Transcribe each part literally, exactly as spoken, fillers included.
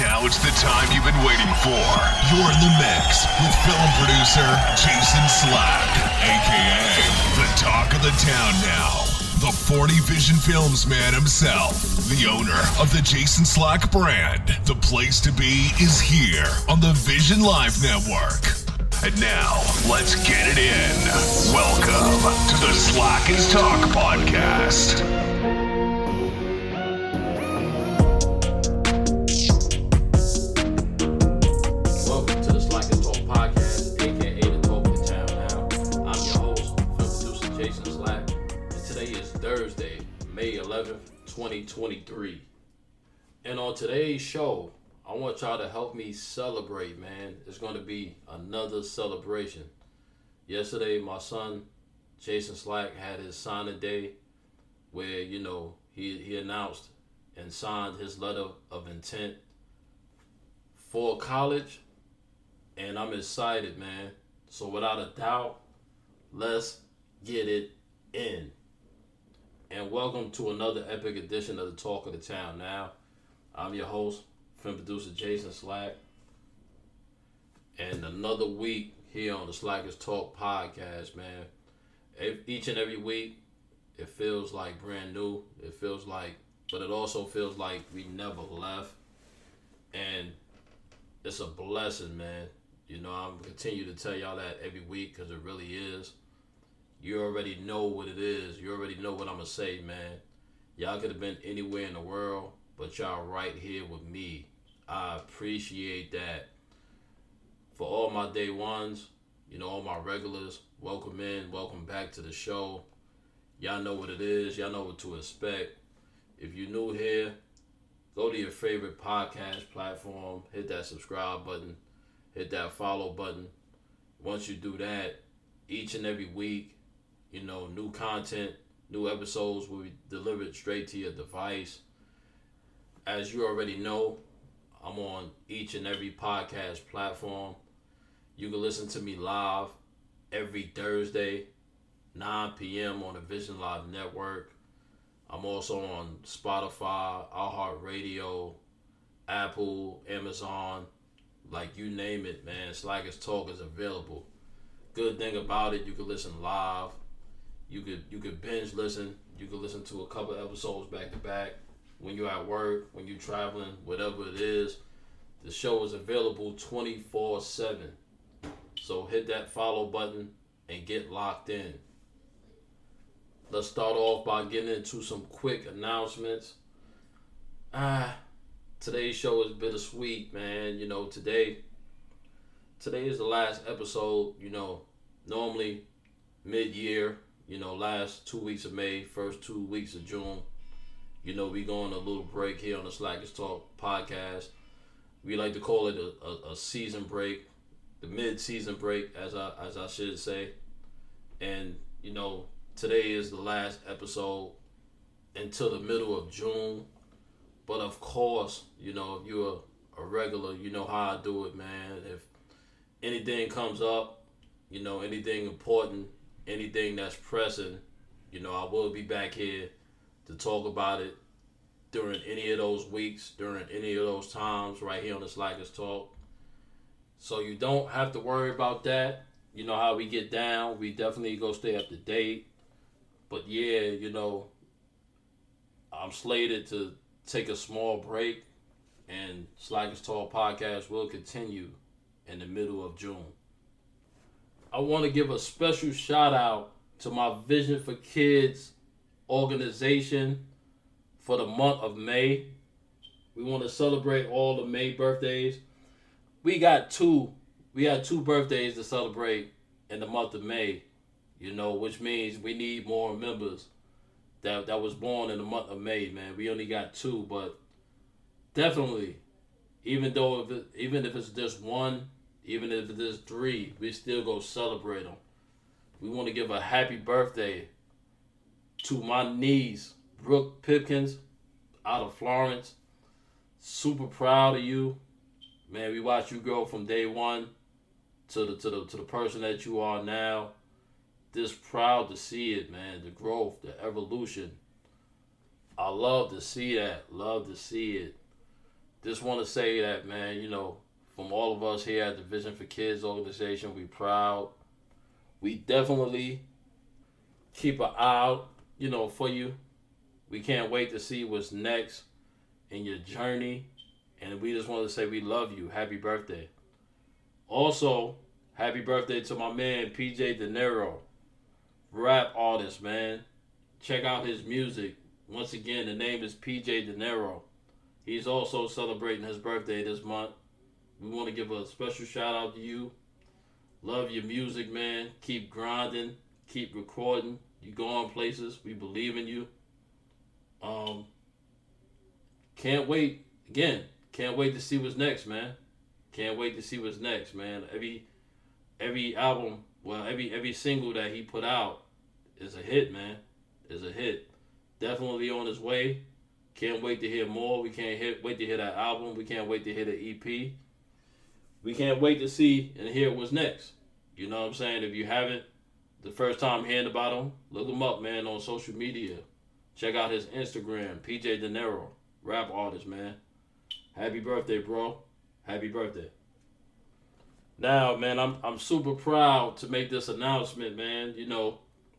Now it's the time you've been waiting for. You're in the mix with film producer Jason Slack, a k a the talk of the town now. The forty Vision Films man himself, the owner of the Jason Slack brand. The place to be is here on the Vision Live Network. And now, let's get it in. Welcome to the Slack is Talk podcast. Welcome to the Slack is Talk podcast, aka the talk of the town now. I'm your host, film producer Jason Slack, and today is Thursday, May eleventh, twenty twenty-three. And on today's show, I want y'all to help me celebrate, man. It's going to be another celebration. Yesterday, my son, Jason Slack, had his signing day where, you know, he, he announced and signed his letter of intent for college. And I'm excited, man. So without a doubt, let's get it in. And welcome to another epic edition of the Talk of the Town now. I'm your host, film producer Jason Slack, and another week here on the Slack is Talk podcast, man. Each and every week, it feels like brand new. It feels like, but it also feels like we never left, and it's a blessing, man. You know, I'm gonna continue to tell y'all that every week because it really is. You already know what it is. You already know what I'm gonna say, man. Y'all could have been anywhere in the world, but y'all right here with me. I appreciate that. For all my day ones, you know, all my regulars, welcome in, welcome back to the show. Y'all know what it is. Y'all know what to expect. If you're new here, go to your favorite podcast platform, hit that subscribe button, hit that follow button. Once you do that, each and every week, you know, new content, new episodes will be delivered straight to your device. As you already know, I'm on each and every podcast platform. You can listen to me live every Thursday, nine p.m. on the Vision Live Network. I'm also on Spotify, iHeartRadio, Apple, Amazon, like you name it, man. Slack is Talk is available. Good thing about it, you can listen live. You could you could binge listen. You could listen to a couple episodes back to back. When you're at work, when you're traveling, whatever it is, the show is available twenty-four seven. So hit that follow button and get locked in. Let's start off by getting into some quick announcements. Ah, today's show is bittersweet, man. You know, today, today is the last episode. You know, normally mid-year, you know, last two weeks of May, first two weeks of June. You know, we go on a little break here on the Slack is Talk podcast. We like to call it a, a, a season break, the mid-season break, as I as I should say. And, you know, today is the last episode until the middle of June. But, of course, you know, if you're a, a regular, you know how I do it, man. If anything comes up, you know, anything important, anything that's pressing, you know, I will be back here to talk about it during any of those weeks, during any of those times, right here on the Slack is Talk. So you don't have to worry about that. You know how we get down. We definitely go stay up to date. But yeah, you know, I'm slated to take a small break, and Slack is Talk podcast will continue in the middle of June. I want to give a special shout out to my Vision for Kids organization for the month of May. We want to celebrate all the May birthdays. We got two, we had two birthdays to celebrate in the month of May, you know, which means we need more members that that was born in the month of May, man. We only got two, but definitely, even though if it, even if it's just one, even if it is three, we still go celebrate them. We want to give a happy birthday to my niece, Brooke Pipkins, out of Florence. Super proud of you. Man, we watched you grow from day one to the to the to the person that you are now. Just proud to see it, man. The growth, the evolution. I love to see that. Love to see it. just want to say that, man, you know, from all of us here at the Vision for Kids organization, we proud. We definitely keep an eye out, you know, for you. We can't wait to see what's next in your journey. And we just want to say we love you. Happy birthday. Also, happy birthday to my man, P J De Niro, rap artist, man. Check out his music. Once again, the name is P J De Niro. He's also celebrating his birthday this month. We want to give a special shout out to you. Love your music, man. Keep grinding. Keep recording. You go on places. We believe in you. Um, can't wait. Again, can't wait to see what's next, man. Can't wait to see what's next, man. Every every album, well, every every single that he put out is a hit, man. Is a hit. Definitely on his way. Can't wait to hear more. We can't hit, wait to hear that album. We can't wait to hear the E P. We can't wait to see and hear what's next. You know what I'm saying? If you haven't, the first time hearing about him, look him up, man, on social media. Check out his Instagram, P J De Niro, rap artist, man. Happy birthday, bro. Happy birthday. Now, man, I'm I'm super proud to make this announcement, man. You know,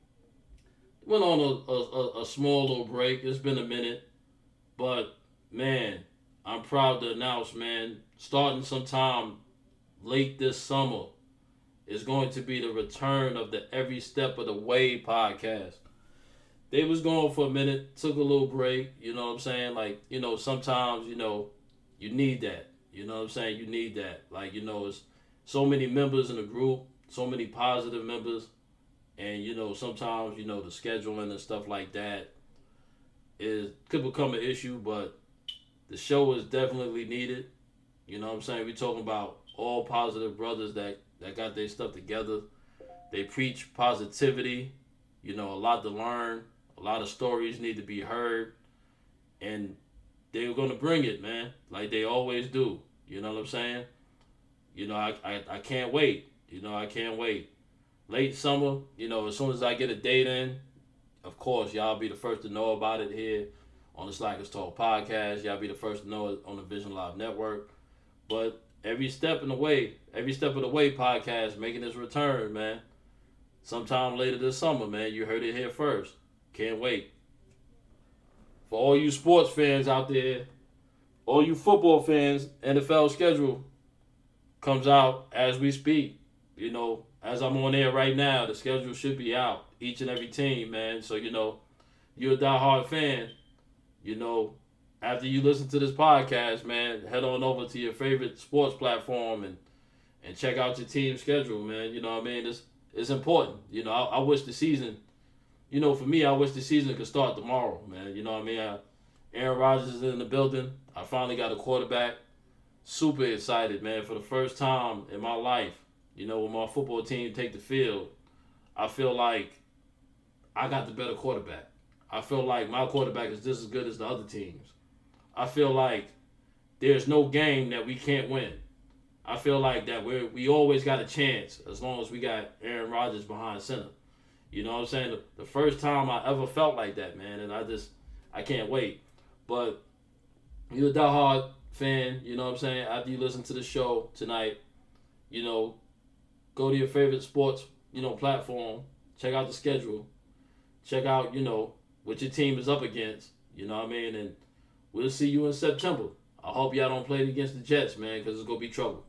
went on a, a, a small little break. It's been a minute. But, man, I'm proud to announce, man, starting sometime late this summer is going to be the return of the Every Step of the Way podcast. They was going for a minute, took a little break, you know what I'm saying? Like, you know, sometimes, you know, you need that. You know what I'm saying? You need that. Like, you know, it's so many members in the group, so many positive members, and, you know, sometimes, you know, the scheduling and stuff like that is could become an issue, but the show is definitely needed. You know what I'm saying? We're talking about all positive brothers that, that got their stuff together. They preach positivity, you know, a lot to learn, a lot of stories need to be heard, and they're going to bring it, man, like they always do. You know what I'm saying? You know, I, I, I can't wait. You know, I can't wait. Late summer, you know, as soon as I get a date in, of course, y'all be the first to know about it here on the Slackers Talk podcast. Y'all be the first to know it on the Vision Live Network. But every step in the way, every step of the way podcast making its return, man. Sometime later this summer, man. You heard it here first. Can't wait. For all you sports fans out there, all you football fans, N F L schedule comes out as we speak. You know, as I'm on air right now, the schedule should be out. Each and every team, man. So, you know, you're a diehard fan. You know, after you listen to this podcast, man, head on over to your favorite sports platform and and check out your team schedule, man. You know what I mean? It's, it's important. You know, I, I wish the season, you know, for me, I wish the season could start tomorrow, man. You know what I mean? I, Aaron Rodgers is in the building. I finally got a quarterback. Super excited, man. For the first time in my life, you know, when my football team take the field, I feel like I got the better quarterback. I feel like my quarterback is just as good as the other teams. I feel like there's no game that we can't win. I feel like that we we always got a chance as long as we got Aaron Rodgers behind center. You know what I'm saying? The, the first time I ever felt like that, man, and I just, I can't wait. But you're a diehard fan, you know what I'm saying? After you listen to the show tonight, you know, go to your favorite sports, you know, platform, check out the schedule, check out, you know, what your team is up against, you know what I mean? And we'll see you in September. I hope y'all don't play it against the Jets, man, because it's going to be trouble.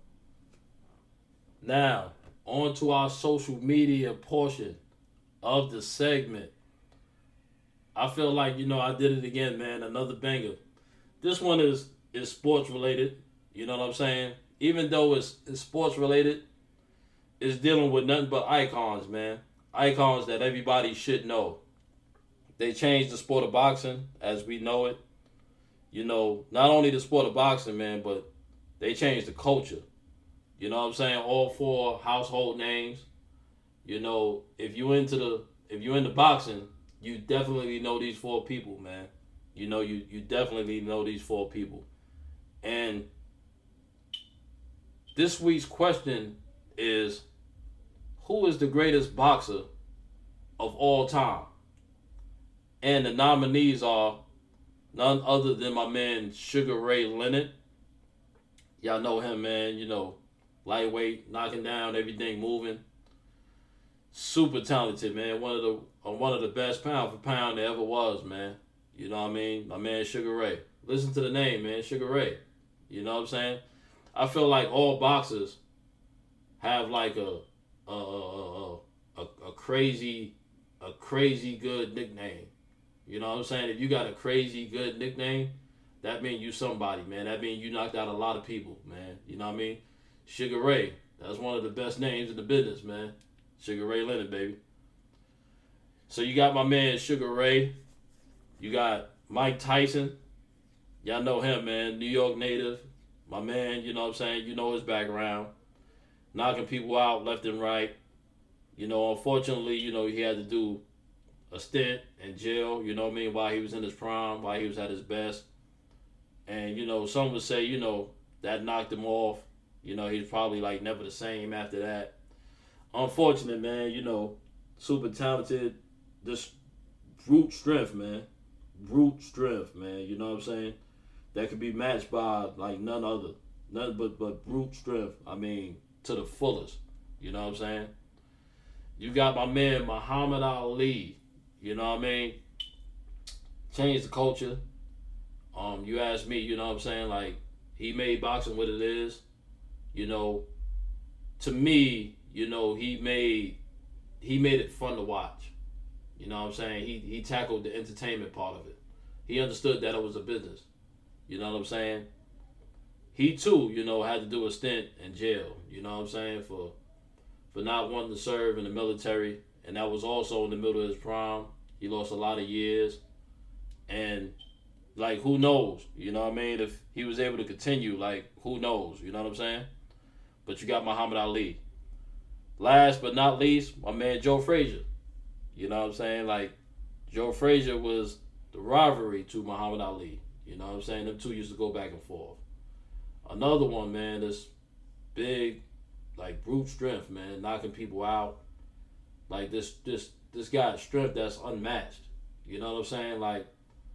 Now, on to our social media portion of the segment. I feel like, you know, I did it again, man. Another banger. This one is is sports related. You know what I'm saying? Even though it's, it's sports related, it's dealing with nothing but icons, man. Icons that everybody should know. They changed the sport of boxing as we know it. You know, not only the sport of boxing, man, but they changed the culture. You know what I'm saying? All four household names. You know, if you into the if you're into boxing, you definitely know these four people, man. You know, you, you definitely know these four people. And this week's question is, who is the greatest boxer of all time? And the nominees are none other than my man Sugar Ray Leonard, Y'all know him, man. You know, lightweight, knocking down everything, moving. Super talented, man. One of the uh, one of the best pound for pound there ever was, man. You know what I mean? My man Sugar Ray. Listen to the name, man. Sugar Ray. You know what I'm saying? I feel like all boxers have like a a a, a, a crazy a crazy good nickname. You know what I'm saying? If you got a crazy good nickname, that means you somebody, man. That means you knocked out a lot of people, man. You know what I mean? Sugar Ray. That's one of the best names in the business, man. Sugar Ray Leonard, baby. So you got my man Sugar Ray. You got Mike Tyson. Y'all know him, man. New York native. My man, you know what I'm saying? You know his background. Knocking people out left and right. You know, unfortunately, you know, he had to do a stint in jail, you know what I mean, while he was in his prime, while he was at his best. And, you know, some would say, you know, that knocked him off. You know, he's probably, like, never the same after that. Unfortunate, man, you know, super talented, just brute strength, man. Brute strength, man, you know what I'm saying? That could be matched by, like, none other. None but, but brute strength, I mean, to the fullest. You know what I'm saying? You got my man Muhammad Ali. You know what I mean? Changed the culture. Um, you ask me, you know what I'm saying? Like, he made boxing what it is. You know, to me, you know, he made he made it fun to watch. You know what I'm saying? He he tackled the entertainment part of it. He understood that it was a business. You know what I'm saying? He too, you know, had to do a stint in jail. You know what I'm saying? For for not wanting to serve in the military. And that was also in the middle of his prime. He lost a lot of years. And, like, who knows? You know what I mean? If he was able to continue, like, who knows? You know what I'm saying? But you got Muhammad Ali. Last but not least, my man Joe Frazier. You know what I'm saying? Like, Joe Frazier was the rivalry to Muhammad Ali. You know what I'm saying? Them two used to go back and forth. Another one, man, that's big, like, brute strength, man, knocking people out. Like, this this this guy's strength that's unmatched. You know what I'm saying? Like,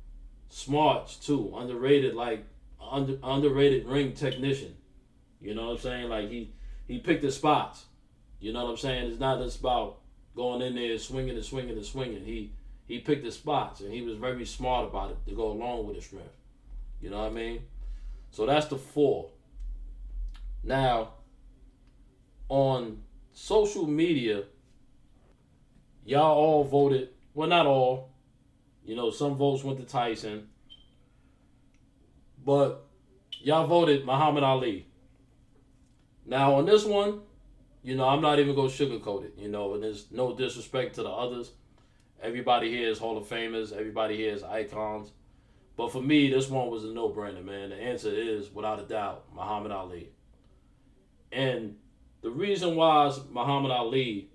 smarts, too. Underrated, like, under, underrated ring technician. You know what I'm saying? Like, he, he picked his spots. You know what I'm saying? It's not just about going in there swinging and swinging and swinging. He he picked his spots, and he was very smart about it to go along with his strength. You know what I mean? So that's the four. Now, on social media, y'all all voted. Well, not all. You know, some votes went to Tyson. But y'all voted Muhammad Ali. Now, on this one, you know, I'm not even going to sugarcoat it. You know, and there's no disrespect to the others. Everybody here is Hall of Famers. Everybody here is icons. But for me, this one was a no-brainer, man. The answer is, without a doubt, Muhammad Ali. And the reason why it's Muhammad Ali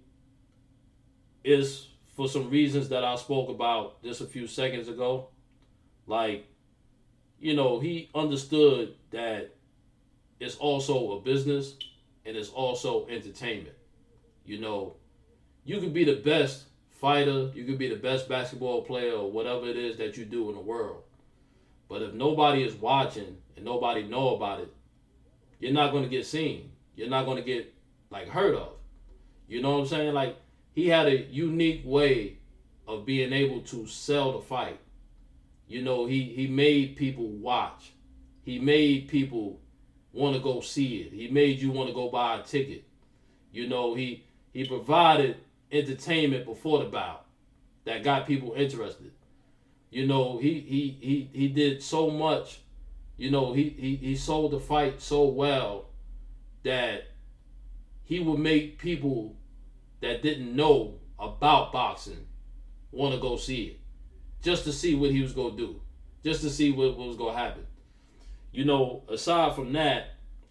is for some reasons that I spoke about just a few seconds ago. Like, you know, he understood that it's also a business and it's also entertainment. You know, you could be the best fighter, you could be the best basketball player or whatever it is that you do in the world. But if nobody is watching and nobody know about it, you're not going to get seen. You're not going to get, like, heard of. You know what I'm saying? Like, he had a unique way of being able to sell the fight. You know, he, he made people watch. He made people want to go see it. He made you want to go buy a ticket. You know, he he provided entertainment before the bout that got people interested. You know, he he he, he did so much. You know, he, he, he sold the fight so well that he would make people that didn't know about boxing want to go see it. Just to see what he was going to do. Just to see what, what was going to happen. You know, aside from that,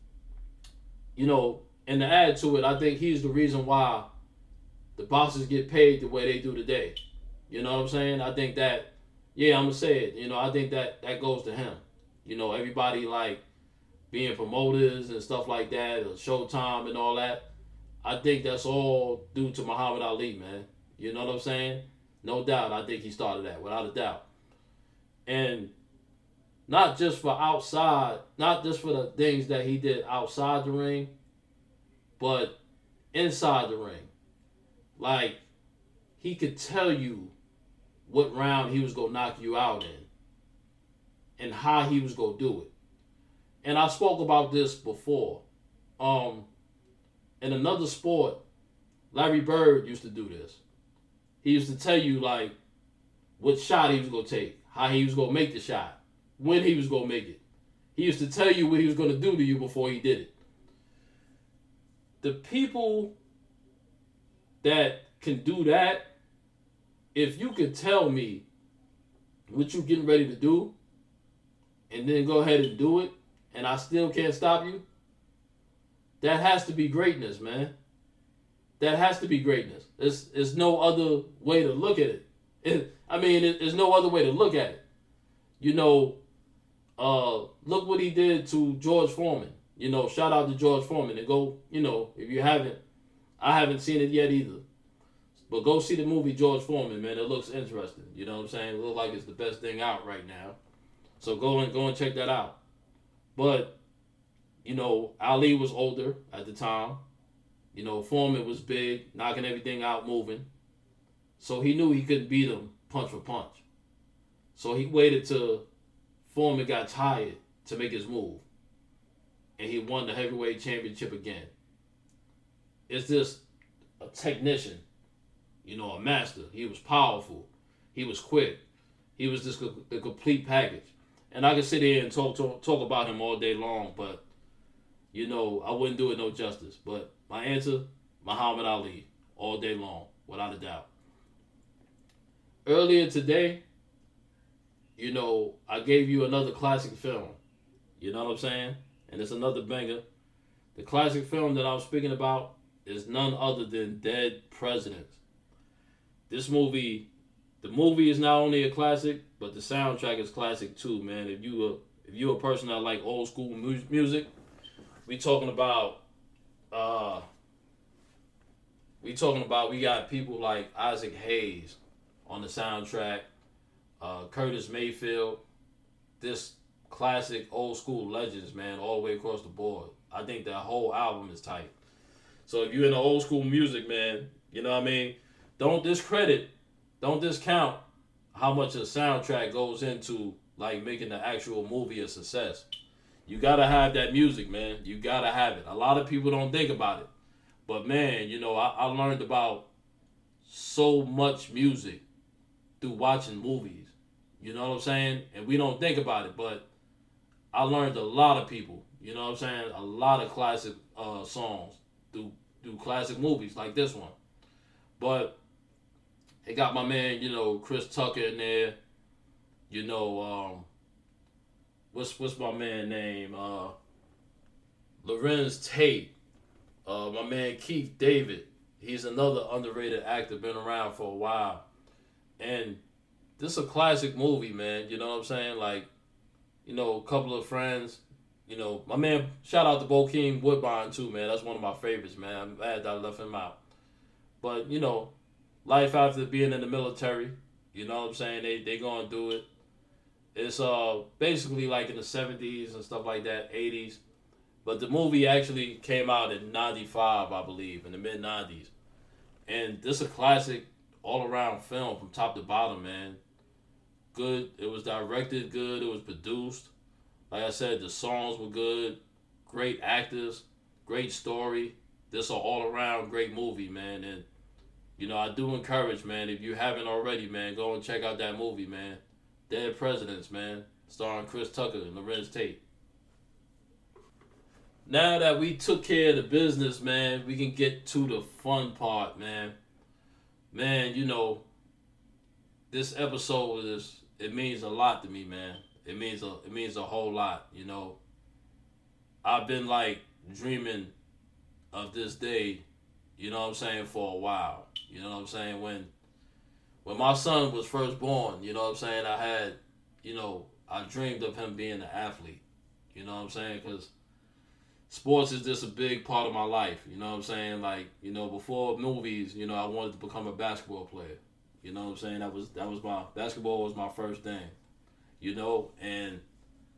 you know, and to add to it, I think he's the reason why the boxers get paid the way they do today. You know what I'm saying? I think that, yeah, I'm going to say it. You know, I think that that goes to him. You know, everybody like being promoters and stuff like that, or Showtime and all that. I think that's all due to Muhammad Ali, man. You know what I'm saying? No doubt. I think he started that, without a doubt. And not just for outside, not just for the things that he did outside the ring, but inside the ring. Like, he could tell you what round he was going to knock you out in and how he was going to do it. And I spoke about this before. Um, in another sport, Larry Bird used to do this. He used to tell you, like, what shot he was going to take, how he was going to make the shot, when he was going to make it. He used to tell you what he was going to do to you before he did it. The people that can do that, if you could tell me what you're getting ready to do and then go ahead and do it and I still can't stop you, that has to be greatness, man. That has to be greatness. There's, there's no other way to look at it. it I mean, it, there's no other way to look at it. You know, uh, look what he did to George Foreman. You know, shout out to George Foreman. And go, you know, if you haven't, I haven't seen it yet either. But go see the movie George Foreman, man. It looks interesting. You know what I'm saying? It looks like it's the best thing out right now. So go and go and check that out. But, you know, Ali was older at the time. You know, Foreman was big, knocking everything out, moving. So he knew he couldn't beat him punch for punch. So he waited till Foreman got tired to make his move. And he won the heavyweight championship again. It's just a technician, you know, a master. He was powerful. He was quick. He was just the complete package. And I could sit here and talk, talk, talk about him all day long, but, you know, I wouldn't do it no justice. But my answer, Muhammad Ali, all day long, without a doubt. Earlier today, you know, I gave you another classic film. You know what I'm saying? And it's another banger. The classic film that I was speaking about is none other than Dead Presidents. This movie, the movie is not only a classic, but the soundtrack is classic too, man. If you a, if you're a person that like old school mu- music, we talking about, uh, we talking about, we got people like Isaac Hayes on the soundtrack, uh, Curtis Mayfield, this classic old school legends, man, all the way across the board. I think that whole album is tight. So if you're into old school music, man, you know what I mean? Don't discredit, don't discount how much a soundtrack goes into like making the actual movie a success. You gotta have that music, man. You gotta have it. A lot of people don't think about it. But man, you know, I, I learned about so much music through watching movies. You know what I'm saying? And we don't think about it, but I learned a lot of people, you know what I'm saying? A lot of classic uh, songs through through classic movies like this one. But it got my man, you know, Chris Tucker in there. You know, um, what's what's my man name? Uh, Lorenz Tate. Uh, my man Keith David. He's another underrated actor, been around for a while. And this is a classic movie, man. You know what I'm saying? Like, you know, a couple of friends. You know, my man, shout out to Bokeem Woodbine too, man. That's one of my favorites, man. I'm glad that I left him out. But, you know, life after being in the military, you know what I'm saying? They they going through it. It's uh basically like in the seventies and stuff like that, eighties. But the movie actually came out in ninety-five, I believe, in the mid nineties. And this is a classic all-around film from top to bottom, man. Good. It was directed good. It was produced. Like I said, the songs were good. Great actors. Great story. This is an all-around great movie, man. And, you know, I do encourage, man, if you haven't already, man, go and check out that movie, man. Dead Presidents, man. Starring Chris Tucker and Lorenz Tate. Now that we took care of the business, man, we can get to the fun part, man. Man, you know, this episode is, it means a lot to me, man. It means a, it means a whole lot, you know. I've been like dreaming of this day, you know what I'm saying, for a while. You know what I'm saying? When when my son was first born, you know what I'm saying, I had, you know, I dreamed of him being an athlete. You know what I'm saying? Because sports is just a big part of my life. You know what I'm saying? Like, you know, before movies, you know, I wanted to become a basketball player. You know what I'm saying? That was that was my basketball was my first thing. You know, and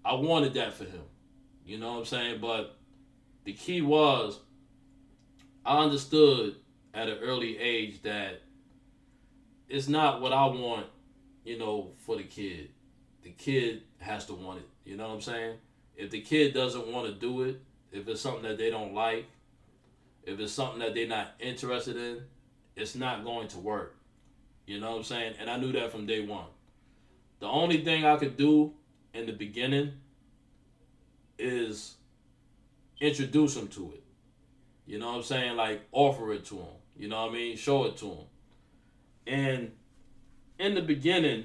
I wanted that for him. You know what I'm saying? But the key was I understood at an early age that it's not what I want, you know, for the kid. The kid has to want it. You know what I'm saying? If the kid doesn't want to do it, if it's something that they don't like, if it's something that they're not interested in, it's not going to work. You know what I'm saying? And I knew that from day one. The only thing I could do in the beginning is introduce them to it. You know what I'm saying? Like, offer it to them. You know what I mean? Show it to them. And in the beginning,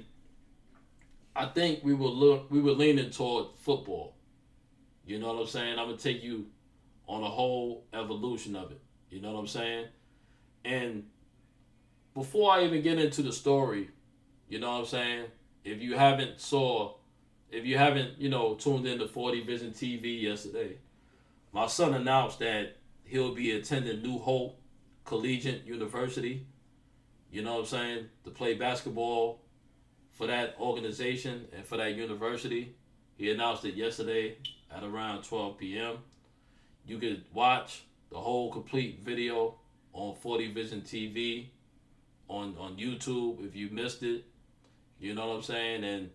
I think we were look we were leaning toward football. You know what I'm saying? I'm gonna take you on a whole evolution of it. You know what I'm saying? And before I even get into the story, you know what I'm saying? If you haven't saw, if you haven't, you know, tuned into forty Vision T V yesterday, my son announced that he'll be attending New Hope Collegiate University. You know what I'm saying? To play basketball for that organization and for that university. He announced it yesterday at around twelve p.m. You could watch the whole complete video on forty Vision T V on, on YouTube if you missed it. You know what I'm saying? And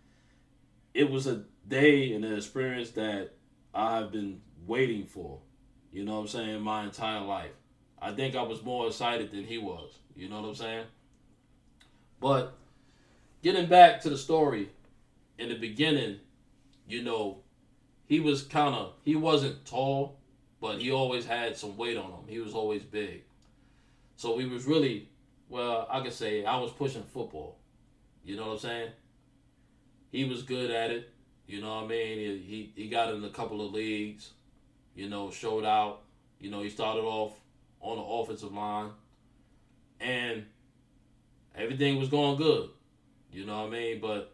it was a day and an experience that I've been waiting for. You know what I'm saying? My entire life. I think I was more excited than he was. You know what I'm saying? But getting back to the story, in the beginning, you know, he was kind of, he wasn't tall, but he always had some weight on him. He was always big. So we was really, well, I could say I was pushing football. You know what I'm saying? He was good at it. You know what I mean? He, he, he got in a couple of leagues, you know, showed out. You know, he started off on the offensive line. And everything was going good. You know what I mean? But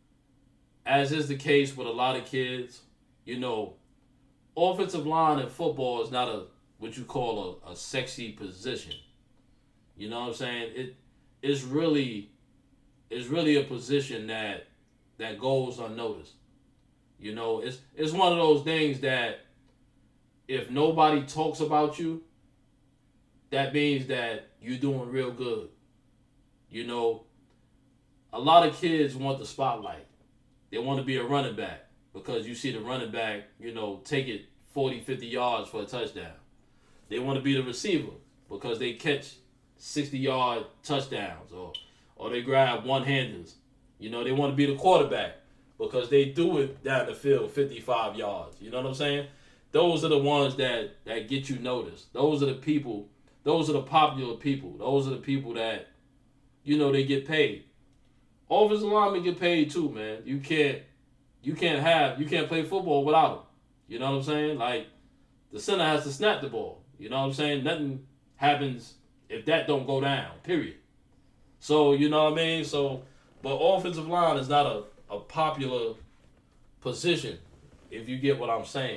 as is the case with a lot of kids, you know, offensive line in football is not a what you call a, a sexy position. You know what I'm saying? It it's really it's really a position that that goes unnoticed. You know, it's it's one of those things that if nobody talks about you, that means that you're doing real good. You know, a lot of kids want the spotlight. They want to be a running back because you see the running back, you know, take it forty, fifty yards for a touchdown. They want to be the receiver because they catch sixty-yard touchdowns or or they grab one-handers. You know, they want to be the quarterback because they do it down the field fifty-five yards. You know what I'm saying? Those are the ones that, that get you noticed. Those are the people, those are the popular people. Those are the people that, you know, they get paid. Offensive linemen get paid too, man. You can't, you can't have, you can't play football without them. You know what I'm saying? Like, the center has to snap the ball. You know what I'm saying? Nothing happens if that don't go down, period. So, you know what I mean? So, but offensive line is not a, a popular position, if you get what I'm saying.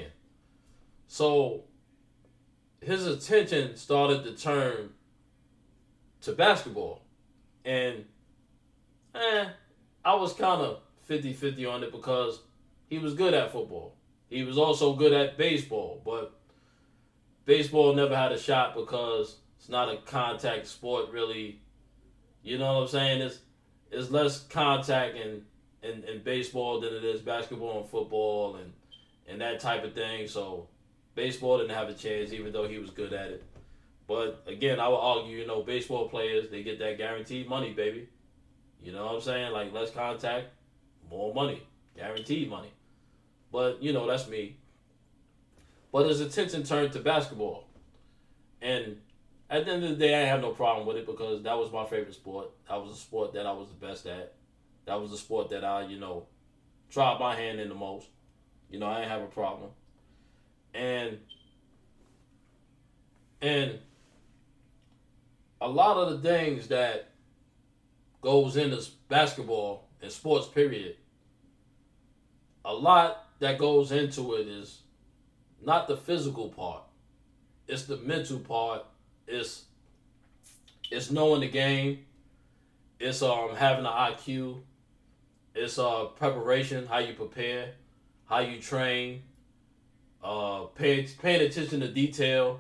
So, his attention started to turn to basketball. And, eh, I was kind of fifty-fifty on it because he was good at football. He was also good at baseball, but baseball never had a shot because it's not a contact sport, really. You know what I'm saying? It's it's less contact in, in, in baseball than it is basketball and football and, and that type of thing. So baseball didn't have a chance, even though he was good at it. But again, I would argue, you know, baseball players, they get that guaranteed money, baby. You know what I'm saying? Like, less contact, more money. Guaranteed money. But, you know, that's me. But his attention turned to basketball. And at the end of the day, I didn't have no problem with it because that was my favorite sport. That was a sport that I was the best at. That was the sport that I, you know, tried my hand in the most. You know, I didn't have a problem. And, and a lot of the things that goes into basketball and sports, period, a lot that goes into it is not the physical part. It's the mental part. It's it's knowing the game. It's um having an I Q. It's uh preparation, how you prepare, how you train, uh, paying paying attention to detail,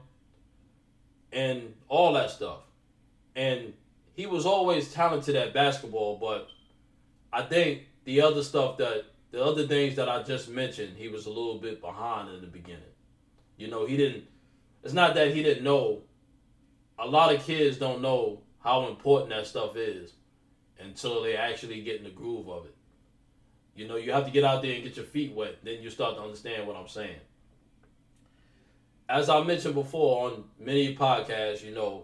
and all that stuff. And he was always talented at basketball, but I think the other stuff that the other things that I just mentioned, he was a little bit behind in the beginning. You know, he didn't. It's not that he didn't know. A lot of kids don't know how important that stuff is until they actually get in the groove of it. You know, you have to get out there and get your feet wet. Then you start to understand what I'm saying. As I mentioned before on many podcasts, you know,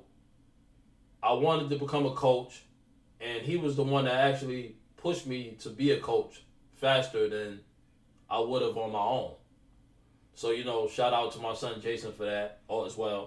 I wanted to become a coach, and he was the one that actually pushed me to be a coach faster than I would have on my own. So, you know, shout out to my son Jason for that all as well.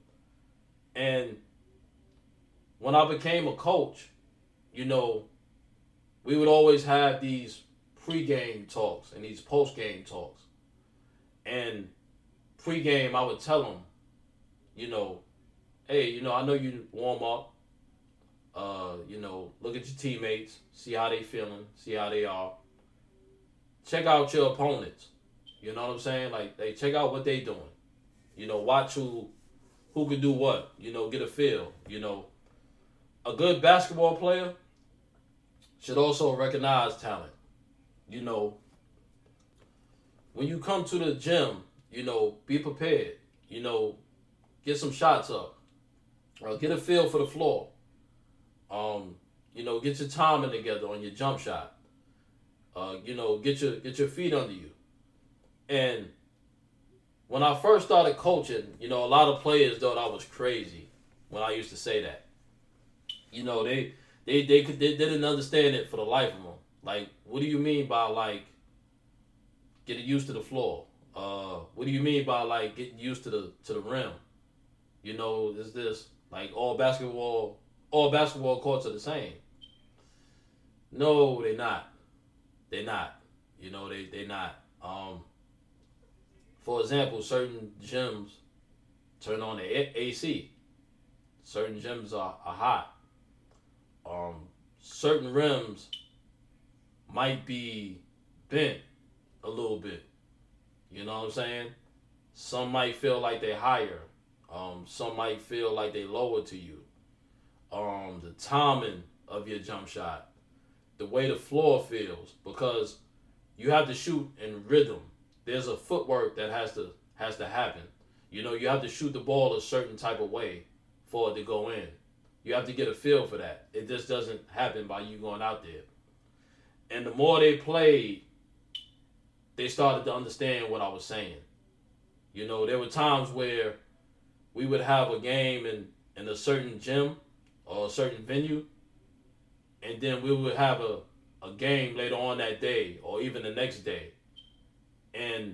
And when I became a coach, you know, we would always have these pre-game talks and these post-game talks. And pre-game, I would tell them, you know, hey, you know, I know you warm up. Uh, you know, look at your teammates, see how they feeling, see how they are. Check out your opponents. You know what I'm saying? Like, they check out what they doing. You know, watch who who could do what. You know, get a feel. You know, a good basketball player should also recognize talent. You know, when you come to the gym, you know, be prepared. You know, get some shots up. Or get a feel for the floor. Um, you know, get your timing together on your jump shot. Uh, you know, get your get your feet under you. And when I first started coaching, you know, a lot of players thought I was crazy when I used to say that. You know, they they they could they didn't understand it for the life of them. Like, what do you mean by like getting used to the floor? Uh, what do you mean by like getting used to the to the rim? You know, is this like all basketball all basketball courts are the same? No, they're not. They're not. You know, they they not. Um, for example, certain gyms turn on the A C. Certain gyms are, are hot. Um, certain rims might be bent a little bit. You know what I'm saying? Some might feel like they're higher. Um, some might feel like they lower to you. Um, the timing of your jump shot, the way the floor feels, because you have to shoot in rhythm. There's a footwork that has to has to happen. You know, you have to shoot the ball a certain type of way for it to go in. You have to get a feel for that. It just doesn't happen by you going out there. And the more they played, they started to understand what I was saying. You know, there were times where we would have a game in, in a certain gym or a certain venue, and then we would have a, a game later on that day or even the next day. And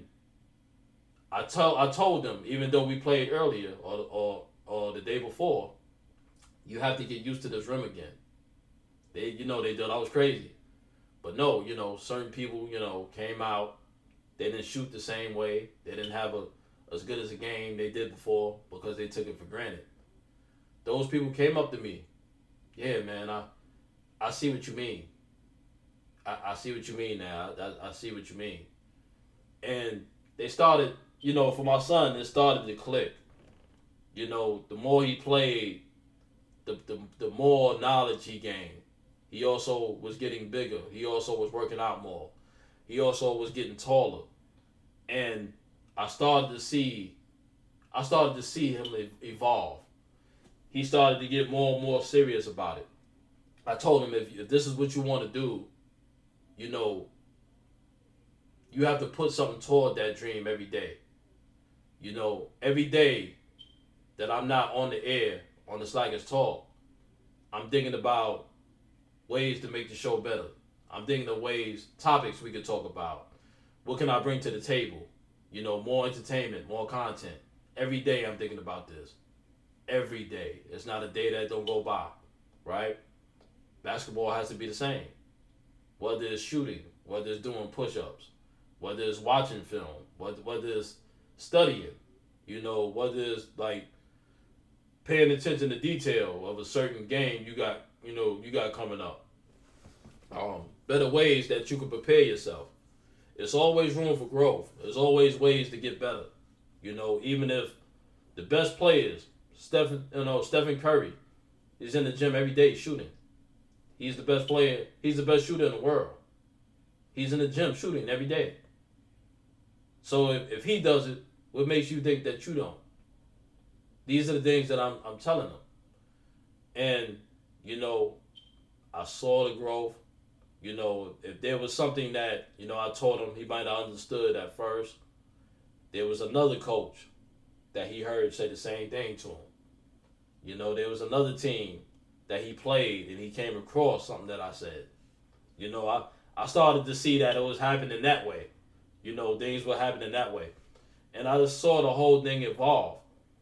I told I told them, even though we played earlier or or or the day before, you have to get used to this rim again. They, you know, they thought I was crazy. But no, you know, certain people, you know, came out, they didn't shoot the same way. They didn't have a as good as a game they did before because they took it for granted. Those people came up to me. Yeah, man, I I see what you mean. I, I see what you mean now. I, I see what you mean. And they started, you know, for my son, it started to click. You know, the more he played, the, the, the more knowledge he gained. He also was getting bigger. He also was working out more. He also was getting taller. And I started to see, I started to see him evolve. He started to get more and more serious about it. I told him, if, if this is what you want to do, you know, you have to put something toward that dream every day. You know, every day that I'm not on the air, on the Slackers Talk, I'm thinking about ways to make the show better. I'm thinking of ways, topics we could talk about. What can I bring to the table? You know, more entertainment, more content. Every day I'm thinking about this. Every day. It's not a day that don't go by, right? Basketball has to be the same. Whether it's shooting, whether it's doing push-ups, whether it's watching film, whether, whether it's studying, you know, whether it's like paying attention to detail of a certain game you got, you know, you got coming up. Um, better ways that you can prepare yourself. it's always room for growth. There's always ways to get better. You know, even if the best players, Stephen, you know, Stephen Curry, is in the gym every day shooting. He's the best player. He's the best shooter in the world. He's in the gym shooting every day. So if, if he does it, what makes you think that you don't? These are the things that I'm I'm telling them. And, you know, I saw the growth. You know, if there was something that, you know, I told him he might have understood at first, there was another coach that he heard say the same thing to him. You know, there was another team that he played and he came across something that I said. You know, I, I started to see that it was happening that way. You know, things were happening that way. And I just saw the whole thing evolve.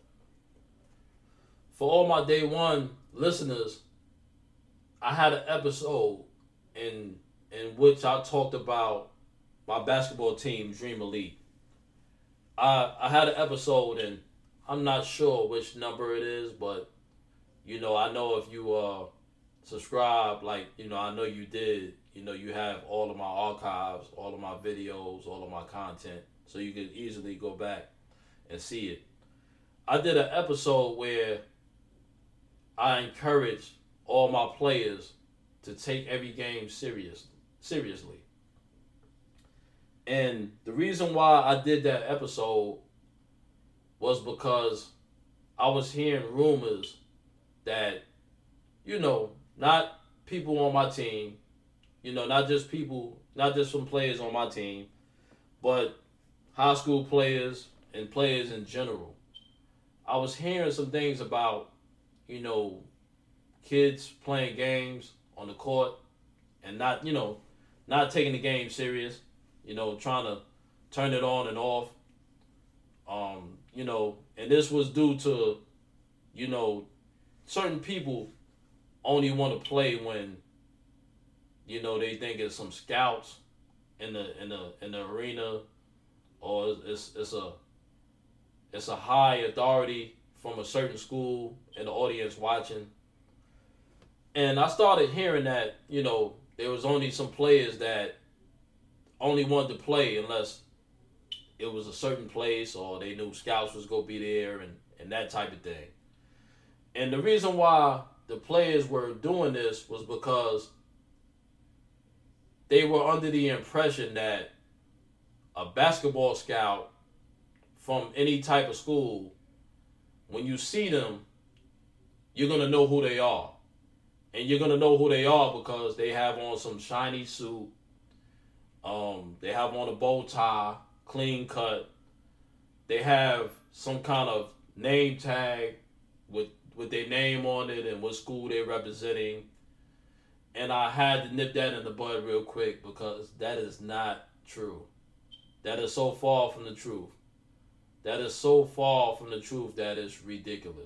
For all my day one listeners, I had an episode in in which I talked about my basketball team, Dream Elite. I I had an episode, and I'm not sure which number it is, but you know, I know if you uh subscribe, like, you know, I know you did, you know, you have all of my archives, all of my videos, all of my content, so you can easily go back and see it. I did an episode where I encouraged all my players to take every game serious, seriously. And the reason why I did that episode was because I was hearing rumors that, you know, not people on my team, you know, not just people, not just some players on my team, but high school players and players in general. I was hearing some things about, you know, kids playing games on the court and not, you know, not taking the game serious, you know, trying to turn it on and off. Um, you know, and this was due to, you know, certain people only want to play when, you know, they think it's some scouts in the in the in the arena, or it's it's a it's a high authority from a certain school in the audience watching. And I started hearing that, you know, there was only some players that only wanted to play unless it was a certain place or they knew scouts was going to be there and, and that type of thing. And the reason why the players were doing this was because they were under the impression that a basketball scout from any type of school, when you see them, you're going to know who they are. And you're going to know who they are because they have on some shiny suit. Um, they have on a bow tie, clean cut. They have some kind of name tag with, with their name on it and what school they're representing. And I had to nip that in the bud real quick because that is not true. That is so far from the truth. That is so far from the truth that is ridiculous.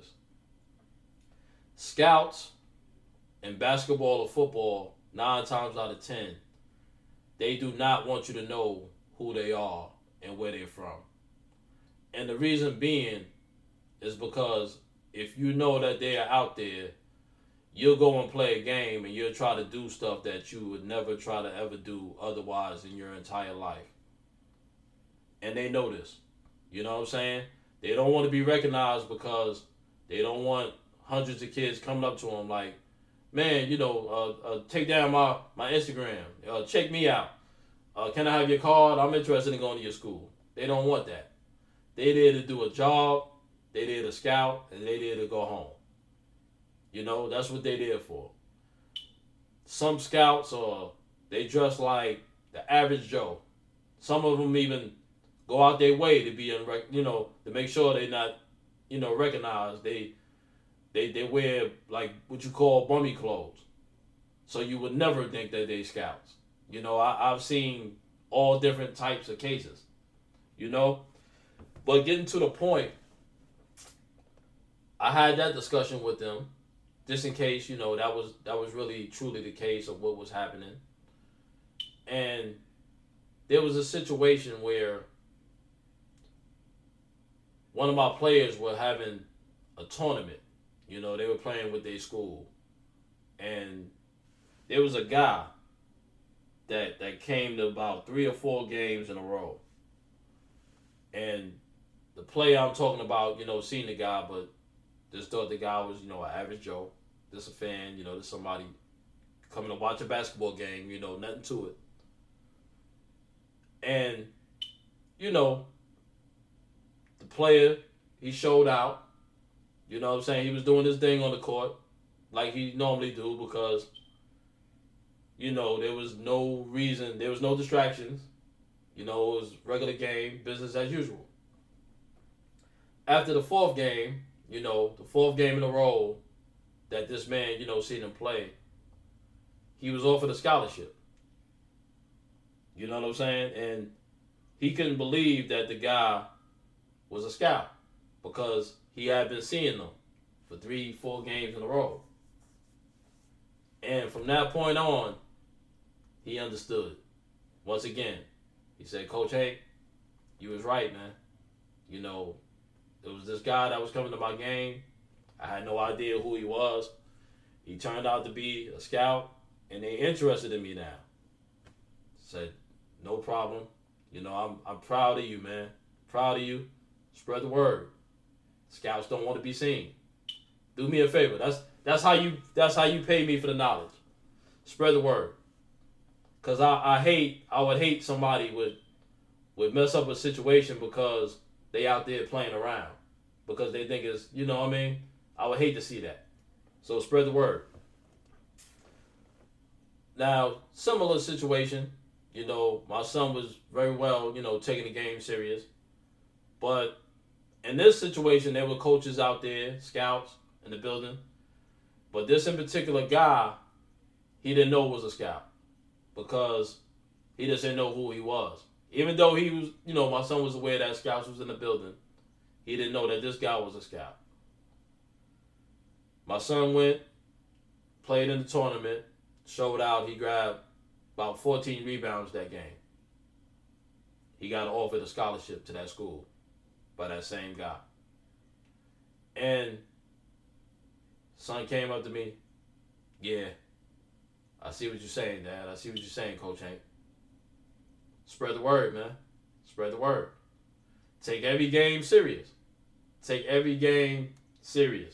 Scouts in basketball or football, nine times out of ten, they do not want you to know who they are and where they're from. And the reason being is because if you know that they are out there, you'll go and play a game and you'll try to do stuff that you would never try to ever do otherwise in your entire life. And they know this. You know what I'm saying? They don't want to be recognized because they don't want hundreds of kids coming up to them like, man, you know, uh, uh, take down my, my Instagram. Uh, check me out. Uh, can I have your card? I'm interested in going to your school. They don't want that. They there to do a job. They there to scout. And they there to go home. You know, that's what they there for. Some scouts, are they dress like the average Joe. Some of them even go out their way to be, in, you know, to make sure they're not, you know, recognized. They They they wear like what you call bummy clothes. So you would never think that they scouts. You know, I, I've seen all different types of cases. You know? But getting to the point, I had that discussion with them, just in case, you know, that was that was really truly the case of what was happening. And there was a situation where one of my players were having a tournament. You know, they were playing with their school. And there was a guy that that came to about three or four games in a row. And the player I'm talking about, you know, seen the guy, but just thought the guy was, you know, an average Joe. Just a fan, you know, just somebody coming to watch a basketball game, you know, nothing to it. And, you know, the player, he showed out. You know what I'm saying? He was doing his thing on the court like he normally do because, you know, there was no reason, there was no distractions. You know, it was regular game, business as usual. After the fourth game, you know, the fourth game in a row that this man, you know, seen him play, he was offered a scholarship. You know what I'm saying? And he couldn't believe that the guy was a scout because he had been seeing them for three, four games in a row. And from that point on, he understood. Once again, he said, Coach Hank, you was right, man. You know, it was this guy that was coming to my game. I had no idea who he was. He turned out to be a scout, and they interested in me now. Said, no problem. You know, I'm I'm proud of you, man. Proud of you. Spread the word. Scouts don't want to be seen. Do me a favor. That's that's how you that's how you pay me for the knowledge. Spread the word. Cause I, I hate I would hate somebody would would mess up a situation because they out there playing around. Because they think it's, you know what I mean? I would hate to see that. So spread the word. Now, similar situation, you know, my son was very well, you know, taking the game serious. But in this situation, there were coaches out there, scouts in the building. But this in particular guy, he didn't know was a scout because he just didn't know who he was. Even though he was, you know, my son was aware that scouts was in the building, he didn't know that this guy was a scout. My son went, played in the tournament, showed out. He grabbed about fourteen rebounds that game. He got offered a scholarship to that school by that same guy. And son came up to me, yeah, I see what you're saying, Dad. I see what you're saying, Coach Hank. Spread the word, man. Spread the word. Take every game serious. Take every game serious.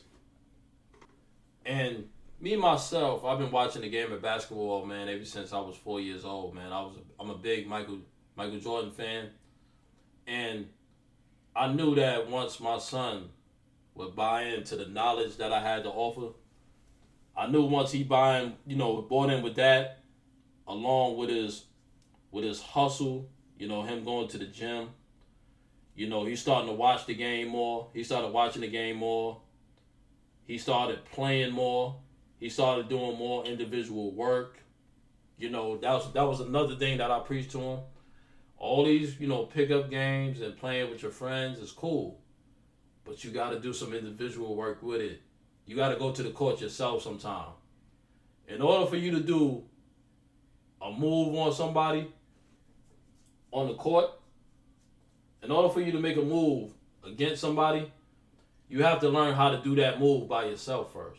And me, myself, I've been watching the game of basketball, man, ever since I was four years old, man. I was, I'm a big Michael Michael Jordan fan. And I knew that once my son would buy into the knowledge that I had to offer, I knew once he buying, you know, bought in with that, along with his with his hustle, you know, him going to the gym, you know, he's starting to watch the game more. He started watching the game more. He started playing more. He started doing more individual work. You know, that was that was another thing that I preached to him. All these, you know, pickup games and playing with your friends is cool, but you got to do some individual work with it. You got to go to the court yourself sometime. In order for you to do a move on somebody on the court, in order for you to make a move against somebody, you have to learn how to do that move by yourself first.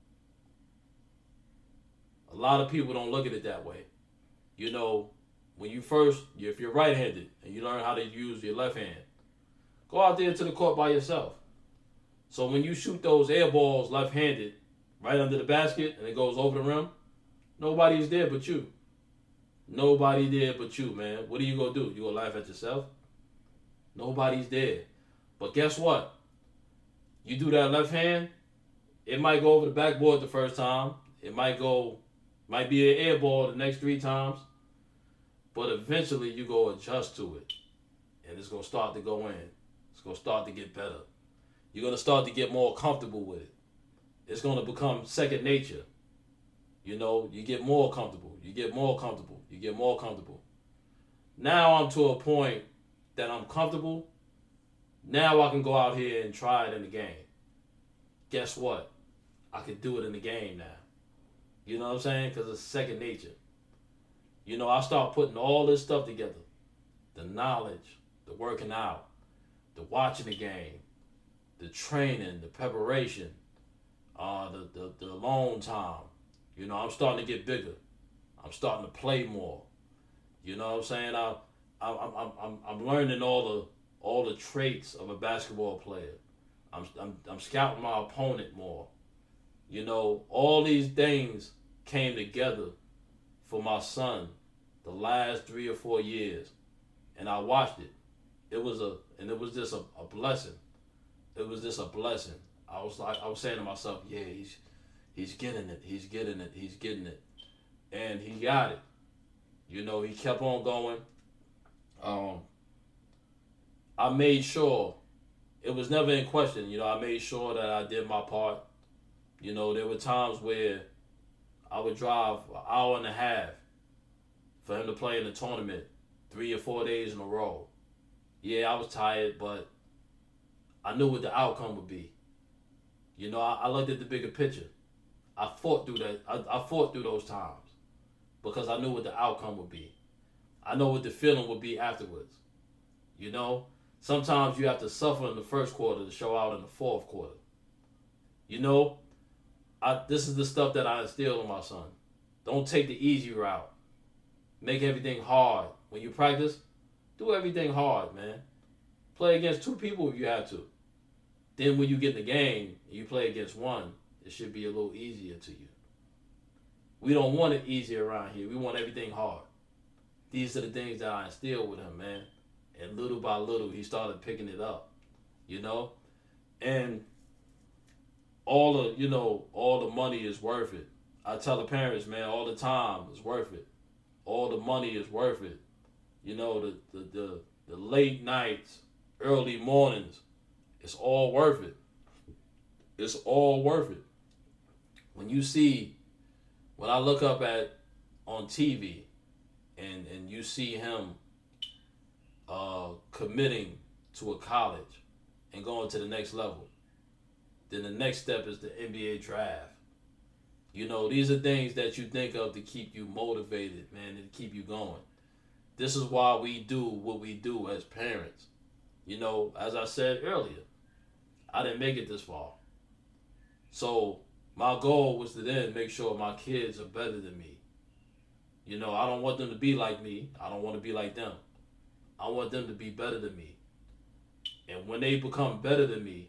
A lot of people don't look at it that way. You know, when you first, if you're right-handed and you learn how to use your left hand, go out there to the court by yourself. So when you shoot those air balls left-handed right under the basket and it goes over the rim, nobody's there but you. Nobody there but you, man. What are you going to do? You going to laugh at yourself? Nobody's there. But guess what? You do that left hand, it might go over the backboard the first time. It might go, might be an air ball the next three times. But eventually you go adjust to it. And it's going to start to go in. It's going to start to get better. You're going to start to get more comfortable with it. It's going to become second nature. You know, you get more comfortable. You get more comfortable. You get more comfortable. Now I'm to a point that I'm comfortable. Now I can go out here and try it in the game. Guess what? I can do it in the game now. You know what I'm saying? Because it's second nature. You know, I start putting all this stuff together. The knowledge, the working out, the watching the game, the training, the preparation, uh, the, the, the alone time. You know, I'm starting to get bigger. I'm starting to play more. You know what I'm saying? I, I, I'm, I'm, I'm learning all the, all the traits of a basketball player. I'm, I'm, I'm scouting my opponent more. You know, all these things came together for my son the last three or four years, and I watched it. It was a, and it was just a, a blessing. It was just a blessing. I was like, I was saying to myself, yeah, he's, he's getting it, he's getting it, he's getting it, and he got it. You know, he kept on going. Um, I made sure it was never in question. You know, I made sure that I did my part. You know, there were times where I would drive an hour and a half for him to play in the tournament three or four days in a row. Yeah, I was tired, but I knew what the outcome would be. You know, I, I looked at the bigger picture. I fought through that. I, I fought through those times because I knew what the outcome would be. I know what the feeling would be afterwards. You know, sometimes you have to suffer in the first quarter to show out in the fourth quarter. You know, I, this is the stuff that I instill in my son. Don't take the easy route. Make everything hard. When you practice, do everything hard, man. Play against two people if you have to. Then when you get in the game and you play against one, it should be a little easier to you. We don't want it easy around here. We want everything hard. These are the things that I instill with him, man. And little by little, he started picking it up, you know? And all the, you know, all the money is worth it. I tell the parents, man, all the time is worth it. All the money is worth it. You know, the, the, the, the late nights, early mornings, it's all worth it. It's all worth it. When you see, when I look up at, on T V, and, and you see him uh, committing to a college and going to the next level, then the next step is the N B A draft. You know, these are things that you think of to keep you motivated, man, and to keep you going. This is why we do what we do as parents. You know, as I said earlier, I didn't make it this far. So my goal was to then make sure my kids are better than me. You know, I don't want them to be like me. I don't want to be like them. I want them to be better than me. And when they become better than me,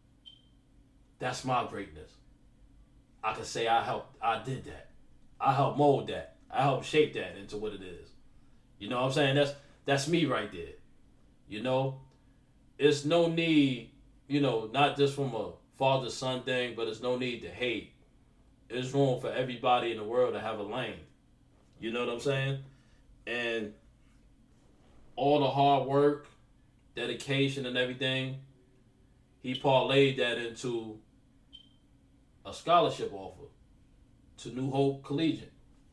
that's my greatness. I can say I helped, I did that. I helped mold that. I helped shape that into what it is. You know what I'm saying? That's that's me right there. You know? It's no need, you know, not just from a father-son thing, but it's no need to hate. There's room for everybody in the world to have a lane. You know what I'm saying? And all the hard work, dedication and everything, he parlayed that into a scholarship offer to New Hope Collegiate.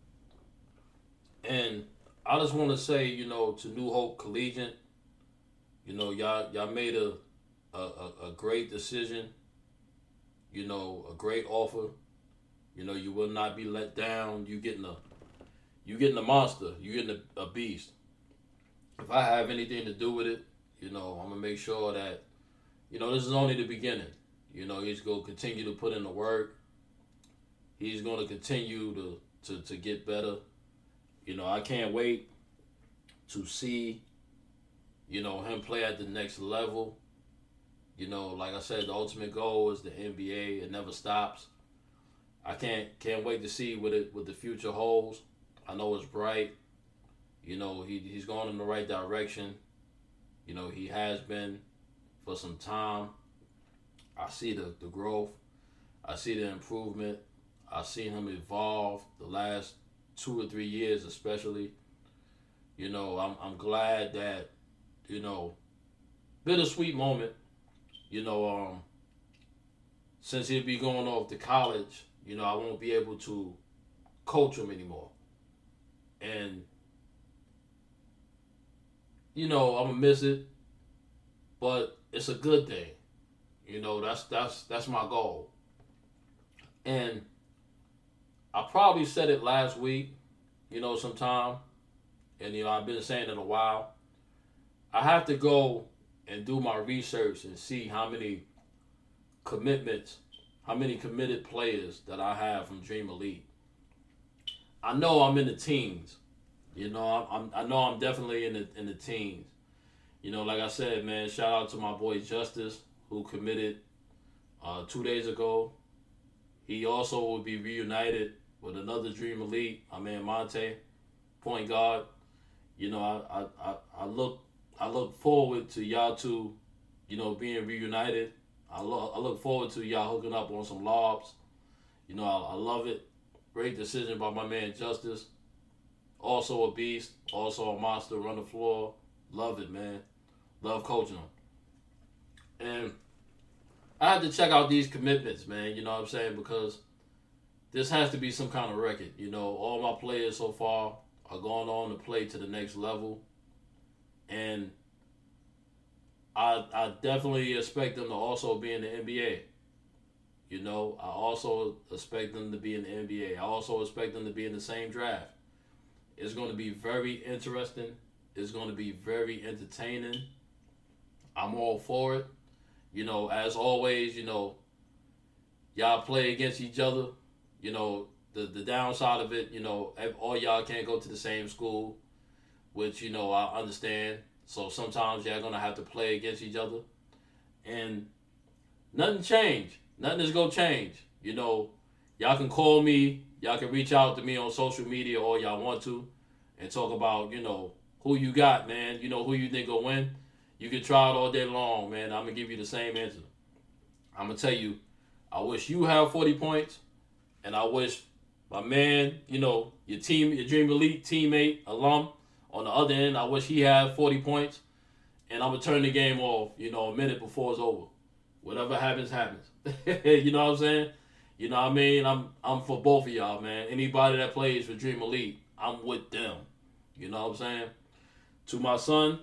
And I just want to say, you know, to New Hope Collegiate, you know, y'all y'all made a a, a, a great decision, you know, a great offer. You know, you will not be let down. You getting a you getting a monster. You getting a, a beast. If I have anything to do with it, you know, I'm gonna make sure that, you know, this is only the beginning. You know, he's gonna continue to put in the work. He's gonna continue to, to, to get better. You know, I can't wait to see, you know, him play at the next level. You know, like I said, the ultimate goal is the N B A. It never stops. I can't can't wait to see what it what the future holds. I know it's bright. You know, he he's going in the right direction. You know, he has been for some time. I see the, the growth. I see the improvement. I've seen him evolve the last two or three years especially. You know, I'm I'm glad that, you know, bittersweet moment, you know, um, since he'll be going off to college, you know, I won't be able to coach him anymore. And, you know, I'm gonna miss it, but it's a good thing. You know, that's that's that's my goal. And I probably said it last week, you know, sometime, and, you know, I've been saying it a while. I have to go and do my research and see how many commitments, how many committed players that I have from Dream Elite. I know I'm in the teens, You know, I'm, I'm I know I'm definitely in the in the teens. You know, like I said, man, shout out to my boy Justice who committed uh, two days ago. He also will be reunited with another Dream Elite, my man Monte, point guard. You know, I I, I, I look I look forward to y'all two, you know, being reunited. I look I look forward to y'all hooking up on some lobs. You know, I, I love it. Great decision by my man Justice. Also a beast, also a monster, run the floor. Love it, man. Love coaching him. And I had to check out these commitments, man, you know what I'm saying? Because this has to be some kind of record. You know, all my players so far are going on to play to the next level. And I I definitely expect them to also be in the N B A. You know, I also expect them to be in the N B A. I also expect them to be in the same draft. It's going to be very interesting. It's going to be very entertaining. I'm all for it. You know, as always, you know, y'all play against each other. You know, the, the downside of it, you know, all y'all can't go to the same school, which, you know, I understand. So sometimes y'all going to have to play against each other. And nothing change. Nothing is going to change. You know, y'all can call me. Y'all can reach out to me on social media all y'all want to and talk about, you know, who you got, man. You know, who you think will win. You can try it all day long, man. I'm going to give you the same answer. I'm going to tell you, I wish you have forty points, and I wish my man, you know, your team, your Dream Elite teammate, alum, on the other end, I wish he had forty points, and I'm going to turn the game off, you know, a minute before it's over. Whatever happens, happens. You know what I'm saying? You know what I mean? I'm I'm for both of y'all, man. Anybody that plays for Dream Elite, I'm with them. You know what I'm saying? To my son,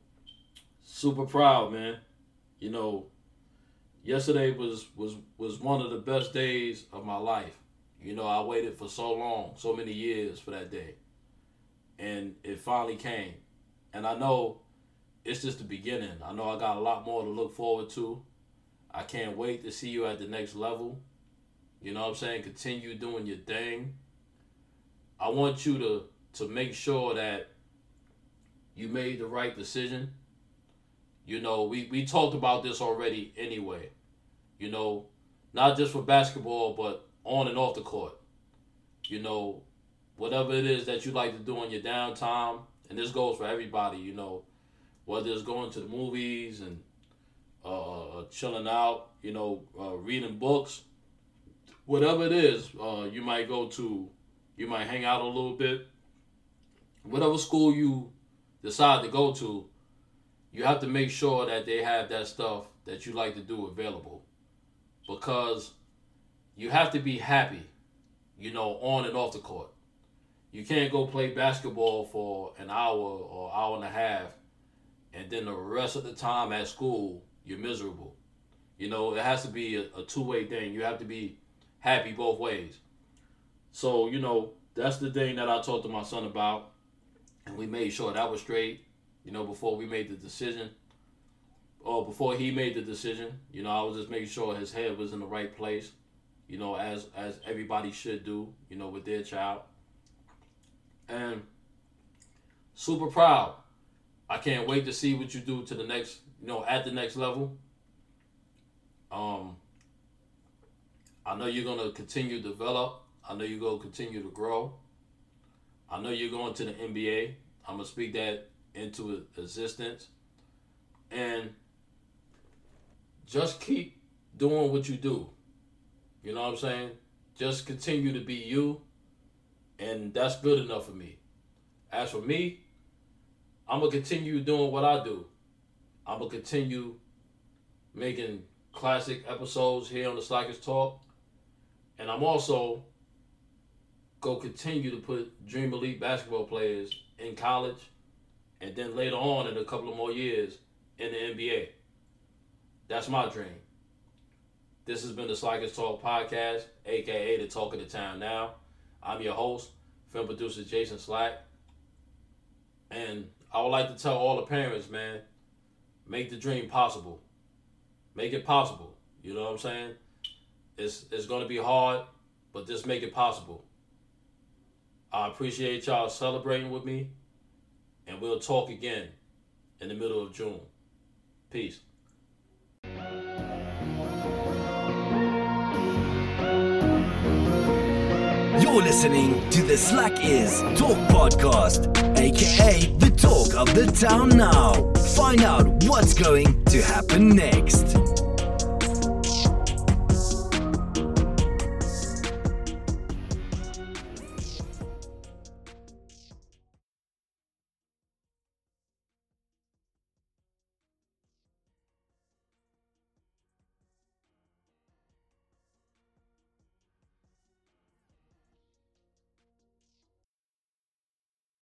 super proud, man. You know, yesterday was, was, was one of the best days of my life. You know, I waited for so long, so many years for that day. And it finally came. And I know it's just the beginning. I know I got a lot more to look forward to. I can't wait to see you at the next level. You know what I'm saying? Continue doing your thing. I want you to, to make sure that you made the right decision. You know, we, we talked about this already anyway. You know, not just for basketball, but on and off the court. You know, whatever it is that you like to do in your downtime, and this goes for everybody, you know, whether it's going to the movies and uh, chilling out, you know, uh, reading books, whatever it is, uh, you might go to, you might hang out a little bit. Whatever school you decide to go to, you have to make sure that they have that stuff that you like to do available. Because you have to be happy, you know, on and off the court. You can't go play basketball for an hour or hour and a half, and then the rest of the time at school, you're miserable. You know, it has to be a, a two-way thing. You have to be happy both ways. So, you know, that's the thing that I talked to my son about, and we made sure that was straight, you know, before we made the decision. Or before he made the decision, you know, I was just making sure his head was in the right place, you know, as as everybody should do, you know, with their child. And super proud. I can't wait to see what you do to the next, you know, at the next level. Um, I know you're going to continue to develop. I know you're going to continue to grow. I know you're going to the N B A. I'm going to speak that into existence. And just keep doing what you do. You know what I'm saying? Just continue to be you. And that's good enough for me. As for me, I'm going to continue doing what I do. I'm going to continue making classic episodes here on the Slackers Talk. And I'm also going to continue to put Dream Elite basketball players in college. And then later on in a couple of more years in the N B A. That's my dream. This has been the Slackers Talk Podcast, a k a the Talk of the Town Now. I'm your host, film producer Jason Slack. And I would like to tell all the parents, man, make the dream possible. Make it possible. You know what I'm saying? It's, it's going to be hard, but just make it possible. I appreciate y'all celebrating with me. And we'll talk again in the middle of June. Peace. You're listening to the Slack Is Talk Podcast, aka the talk of the town now. Find out what's going to happen next.